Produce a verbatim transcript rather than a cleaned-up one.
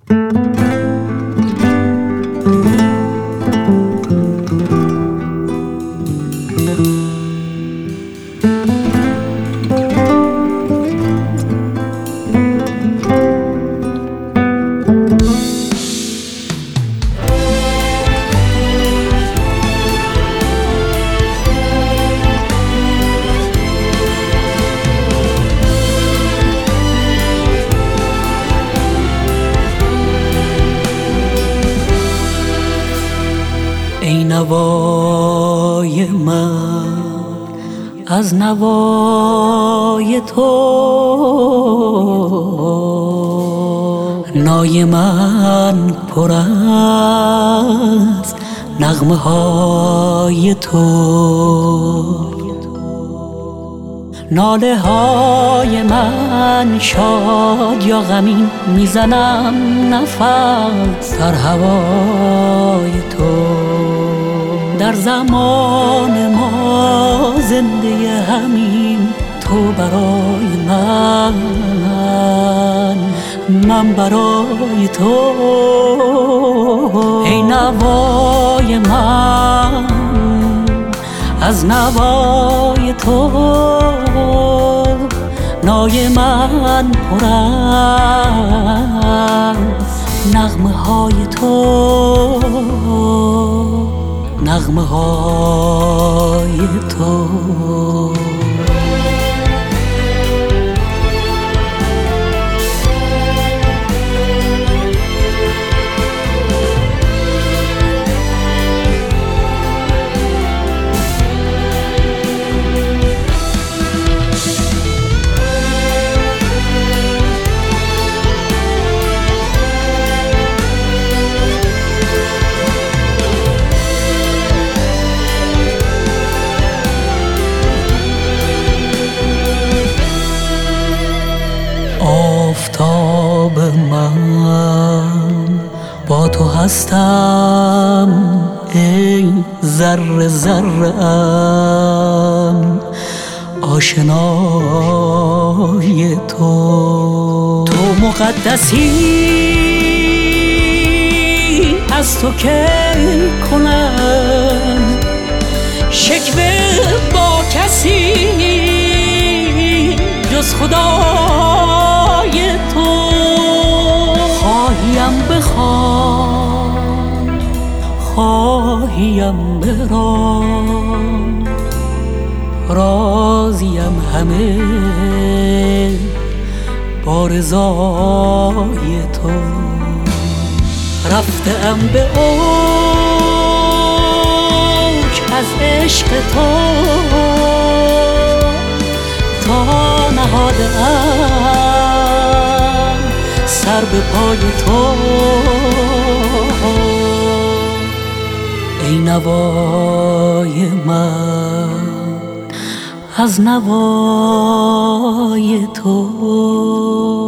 ای نوای من از نوای تو، نای من پر از نغمه های تو، ناله های من شاد یا غمین میزنم نفس در هوای تو. در زمان ما زنده همین، تو برای من، من برای تو. ای نوای من از نوای تو، نای من پر از نغمه های تو، نغمه های تو. آفتاب من با تو هستم، ای ذره ذره ام آشنای تو. تو مقدسی از تو که کنم شکوه با کسی جز خدای تو. خواهیم بخوان، خواهیم برام، راضیم همه با رضای تو. رفتم به اوج از عشق تو، تا نهادم سر به پای تو. ای نوای من از نوای تو.